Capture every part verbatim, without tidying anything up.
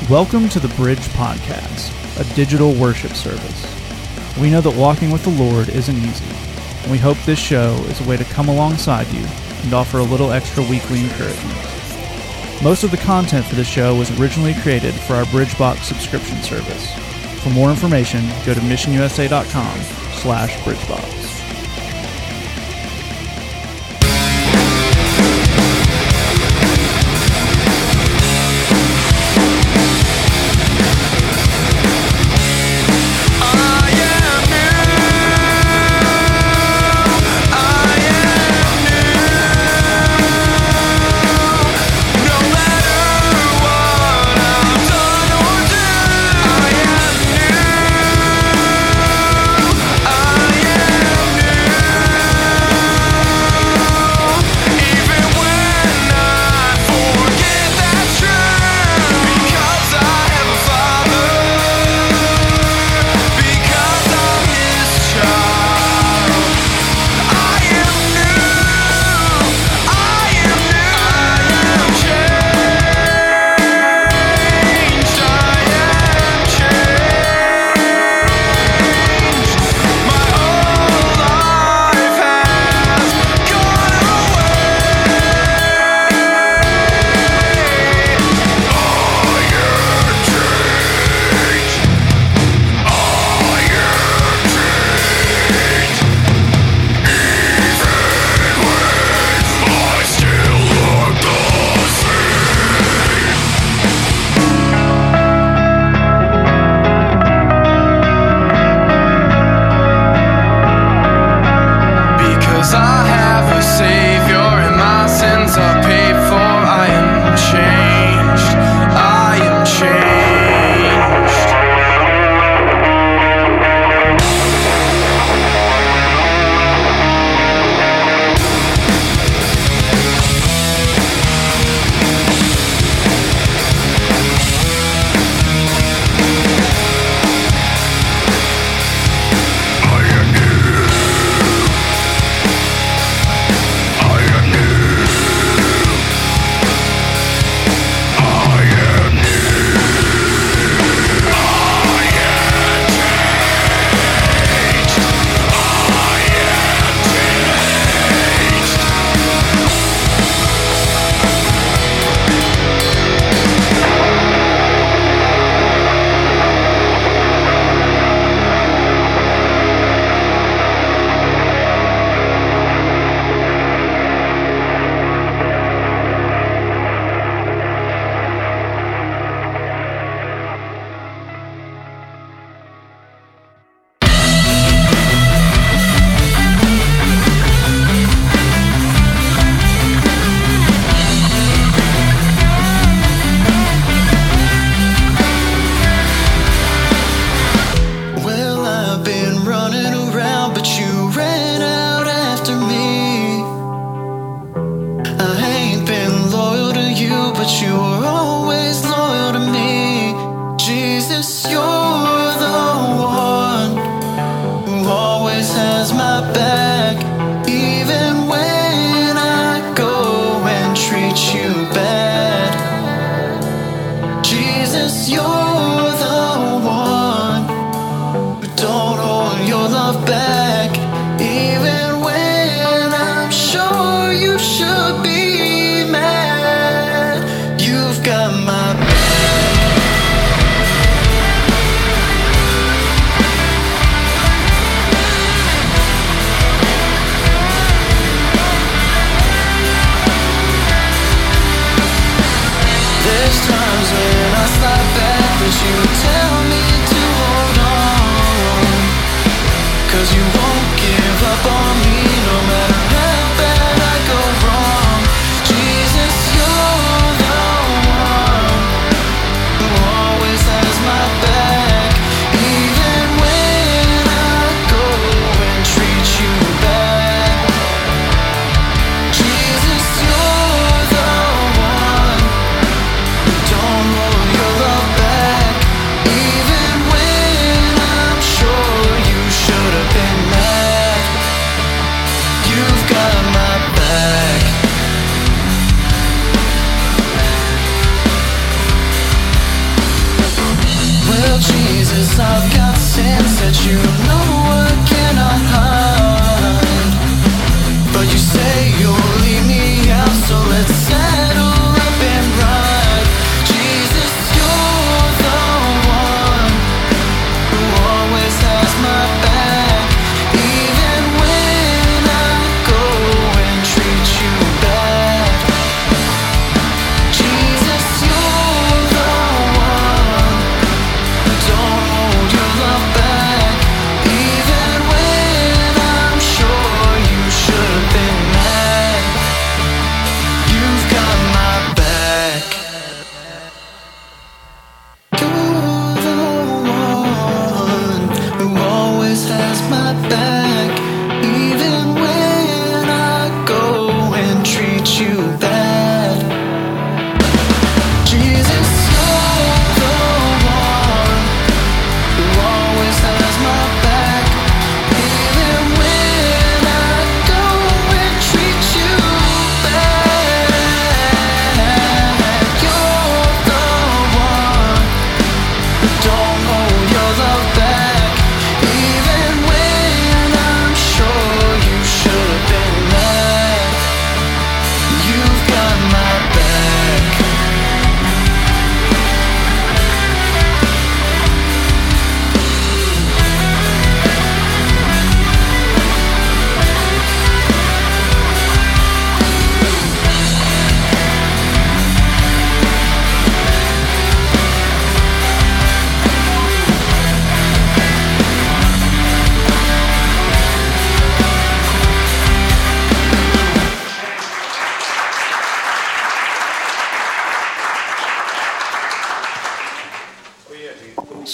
Welcome to the Bridge Podcast, a digital worship service. We know that walking with the Lord isn't easy, and we hope this show is a way to come alongside you and offer a little extra weekly encouragement. Most of the content for the show was originally created for our BridgeBox subscription service. For more information, go to missionusa.com slash BridgeBox. Got my back.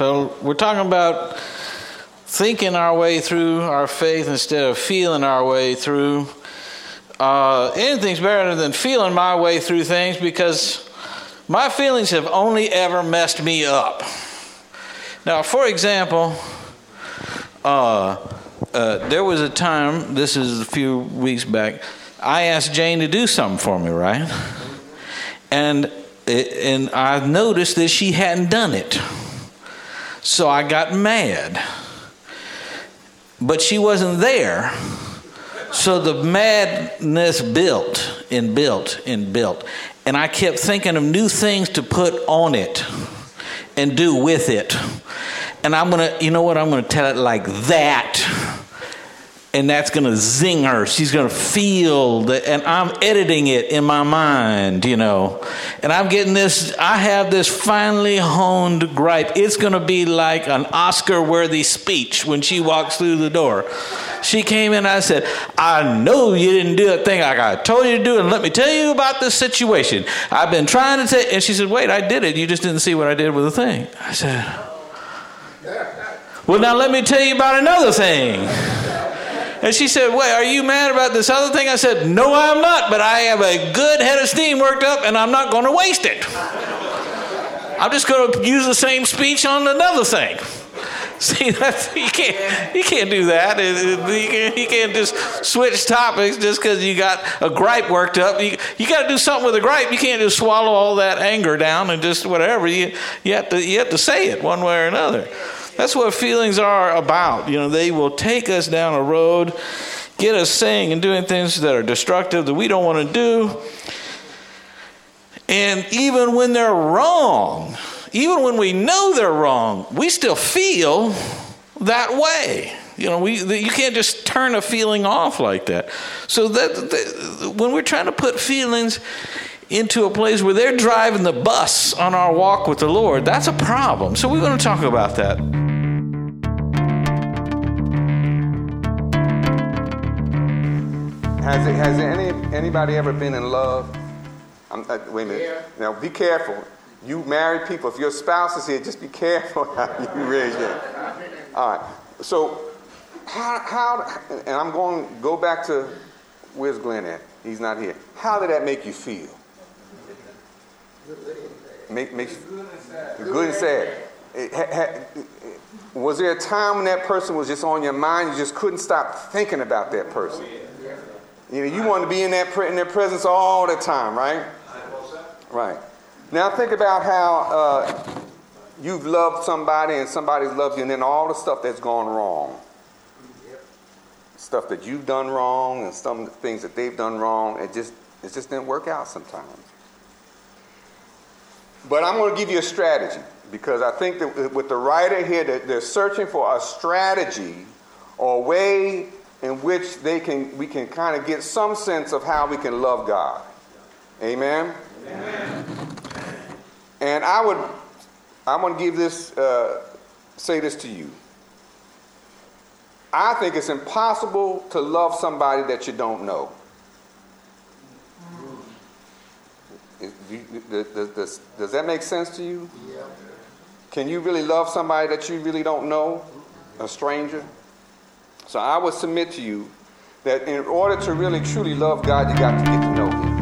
So we're talking about thinking our way through our faith instead of feeling our way through. Uh, anything's better than feeling my way through things, because my feelings have only ever messed me up. Now, for example, uh, uh, there was a time, this is a few weeks back, I asked Jane to do something for me, right? And and I noticed that she hadn't done it. So I got mad. But she wasn't there. So the madness built and built and built. And I kept thinking of new things to put on it and do with it. And I'm going to, you know what, I'm going to tell it like that. And that's going to zing her. She's going to feel that. And I'm editing it in my mind, you know. And I'm getting this, I have this finely honed gripe. It's going to be like an Oscar-worthy speech when she walks through the door. She came in and I said, I know you didn't do that thing like I told you to do, and let me tell you about this situation. I've been trying to say, and she said, wait, I did it. You just didn't see what I did with the thing. I said, well, now let me tell you about another thing. And she said, wait, are you mad about this other thing? I said, no, I'm not, but I have a good head of steam worked up, and I'm not going to waste it. I'm just going to use the same speech on another thing. See, that's, you can't you can't do that. You can't, you can't just switch topics just because you got a gripe worked up. You you got to do something with a gripe. You can't just swallow all that anger down and just whatever. You you have to you have to say it one way or another. That's what feelings are about. You know, they will take us down a road, get us saying and doing things that are destructive that we don't want to do. And even when they're wrong, even when we know they're wrong, we still feel that way. You know, we you can't just turn a feeling off like that. So that, that when we're trying to put feelings into a place where they're driving the bus on our walk with the Lord, that's a problem. So we're going to talk about that. Has it, has any anybody ever been in love? I'm, uh, wait a minute. Yeah. Now be careful. You married people, if your spouse is here, just be careful how you raise your hand. All right. So how how and I'm going to go back to where's Glenn at? He's not here. How did that make you feel? Make makes good and sad. Good and sad. It, ha, ha, was there a time when that person was just on your mind? You just couldn't stop thinking about that person. You know, you want to be in that in their presence all the time, right? Right. Now think about how uh, you've loved somebody and somebody's loved you, and then all the stuff that's gone wrong. Stuff that you've done wrong and some things that they've done wrong. It just it just didn't work out sometimes. But I'm going to give you a strategy, because I think that with the writer here, that they're searching for a strategy or a way in which they can we can kind of get some sense of how we can love God. Amen? Amen. And I would, I'm going to give this, uh, say this to you. I think it's impossible to love somebody that you don't know. Does, does, does that make sense to you? Yeah. Can you really love somebody that you really don't know? A stranger? So I would submit to you that in order to really truly love God, you got to get to know Him.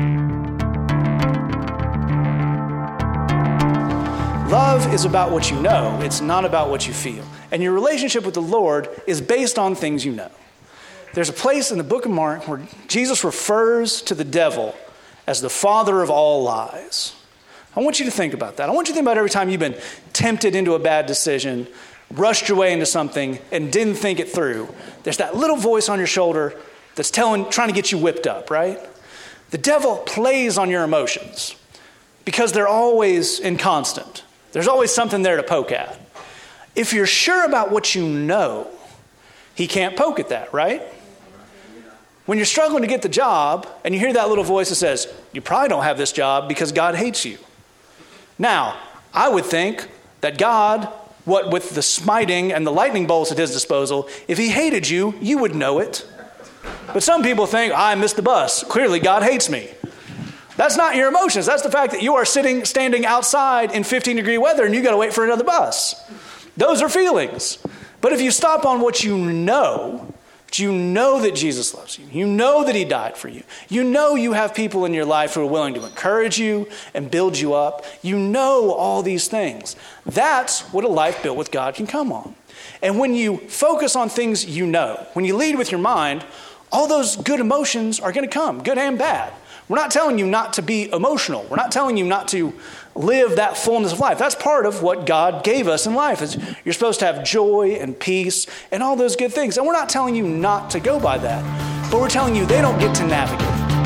Love is about what you know. It's not about what you feel. And your relationship with the Lord is based on things you know. There's a place in the book of Mark where Jesus refers to the devil as the father of all lies. I want you to think about that. I want you to think about every time you've been tempted into a bad decision, rushed your way into something, and didn't think it through. There's that little voice on your shoulder that's telling, trying to get you whipped up, right? The devil plays on your emotions because they're always inconstant. There's always something there to poke at. If you're sure about what you know, he can't poke at that, right? When you're struggling to get the job and you hear that little voice that says, you probably don't have this job because God hates you. Now, I would think that God, what with the smiting and the lightning bolts at his disposal, if he hated you, you would know it. But some people think, I missed the bus. Clearly, God hates me. That's not your emotions. That's the fact that you are sitting, standing outside in fifteen degree weather and you got to wait for another bus. Those are feelings. But if you stop on what you know, you know that Jesus loves you. You know that he died for you. You know you have people in your life who are willing to encourage you and build you up. You know all these things. That's what a life built with God can come on. And when you focus on things you know, when you lead with your mind, all those good emotions are going to come, good and bad. We're not telling you not to be emotional. We're not telling you not to live that fullness of life. That's part of what God gave us in life. Is you're supposed to have joy and peace and all those good things. And we're not telling you not to go by that, but we're telling you they don't get to navigate.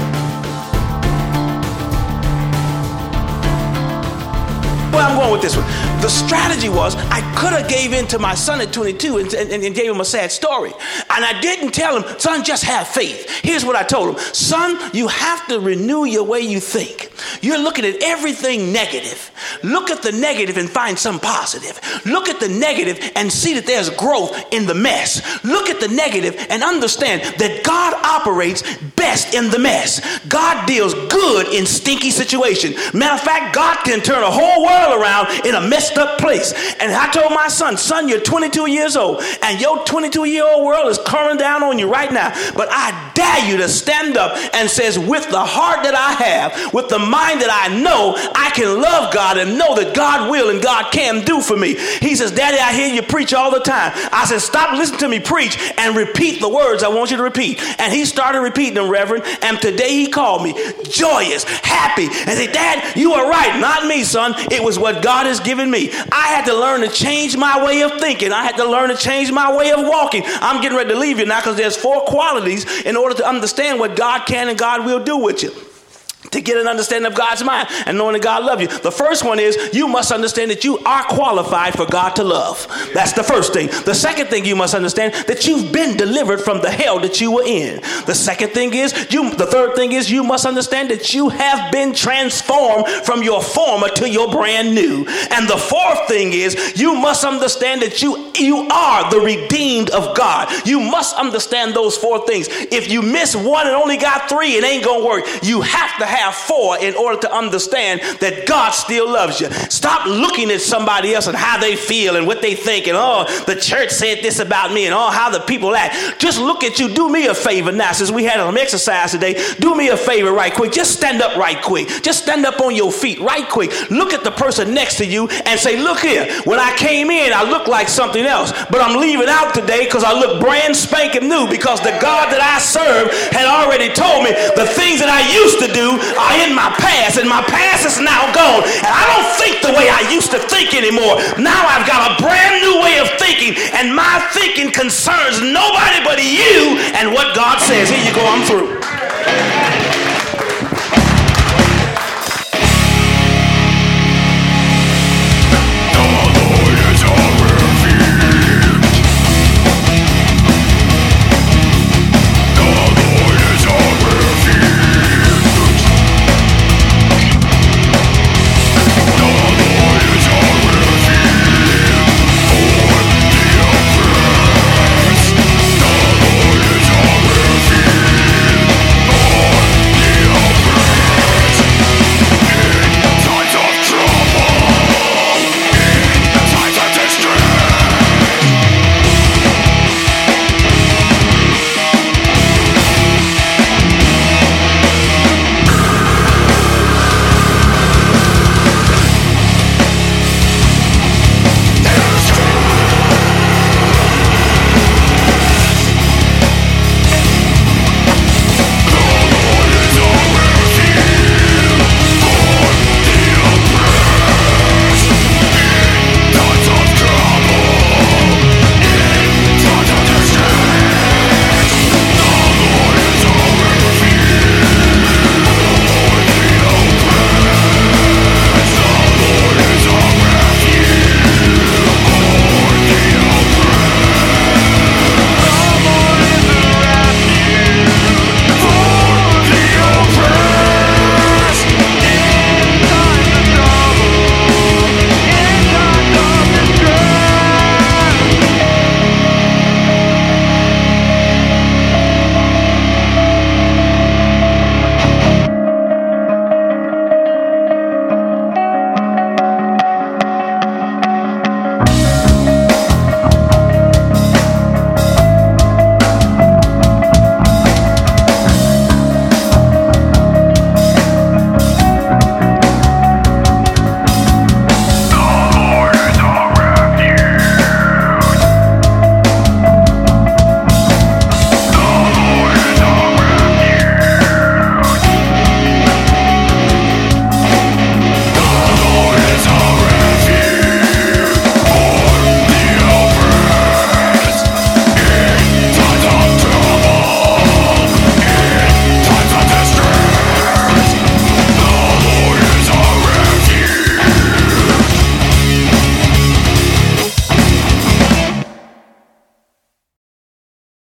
Well, I'm going with this one. The strategy was I could have gave in to my son at twenty-two and, and, and gave him a sad story. And I didn't tell him, son, just have faith. Here's what I told him. Son, you have to renew your way you think. You're looking at everything negative. Look at the negative and find some positive. Look at the negative and see that there's growth in the mess. Look at the negative and understand that God operates best in the mess. God deals good in stinky situations. Matter of fact, God can turn a whole world around in a messed up place. And I told my son, son, you're twenty-two years old and your twenty-two year old world is coming down on you right now. But I dare you to stand up and says, with the heart that I have, with the mind that I know, I can love God and know that God will and God can do for me. He says, Daddy, I hear you preach all the time. I said, stop listening to me preach and repeat the words I want you to repeat. And he started repeating them, Reverend. And today he called me joyous, happy, and said, Dad, you are right. Not me, son. It was what God has given me. I had to learn to change my way of thinking. I had to learn to change my way of walking. I'm getting ready to leave you now because there's four qualities in order to understand what God can and God will do with you. To get an understanding of God's mind and knowing that God loves you. The first one is you must understand that you are qualified for God to love. That's the first thing. The second thing you must understand that you've been delivered from the hell that you were in. The second thing is you. The third thing is you must understand that you have been transformed from your former to your brand new. And the fourth thing is you must understand that you you are the redeemed of God. You must understand those four things. If you miss one and only got three, it ain't gonna work. You have to have four in order to understand that God still loves you. Stop looking at somebody else and how they feel and what they think and oh, the church said this about me and oh, how the people act. Just look at you. Do me a favor now, since we had some exercise today. Do me a favor right quick. Just stand up right quick. Just stand up on your feet right quick. Look at the person next to you and say, look here, when I came in, I looked like something else, but I'm leaving out today because I look brand spanking new because the God that I serve had already told me the things that I used to do are in my past, and my past is now gone, and I don't think the way I used to think anymore. Now I've got a brand new way of thinking, and my thinking concerns nobody but you and what God says. Here you go, I'm through.